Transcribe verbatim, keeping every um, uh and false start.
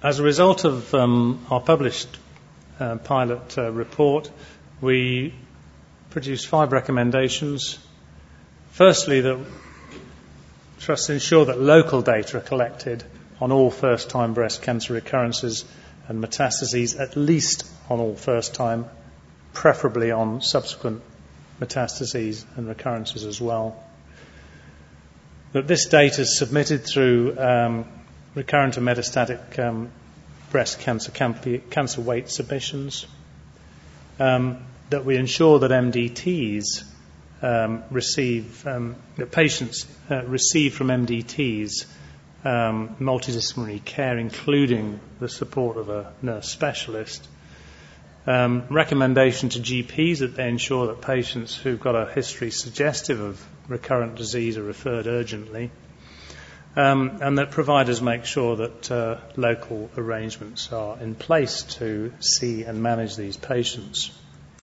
as a result of um, our published uh, pilot uh, report, we produced five recommendations. Firstly, that for us to ensure that local data are collected on all first-time breast cancer recurrences and metastases, at least on all first-time, preferably on subsequent metastases and recurrences as well. That this data is submitted through um, recurrent and metastatic um, breast cancer cancer weight submissions. Um, that we ensure that M D Ts um, receive, um, that patients uh, receive from M D Ts um, multidisciplinary care, including the support of a nurse specialist. Um, recommendation to G Ps that they ensure that patients who've got a history suggestive of recurrent disease are referred urgently, um, and that providers make sure that uh, local arrangements are in place to see and manage these patients.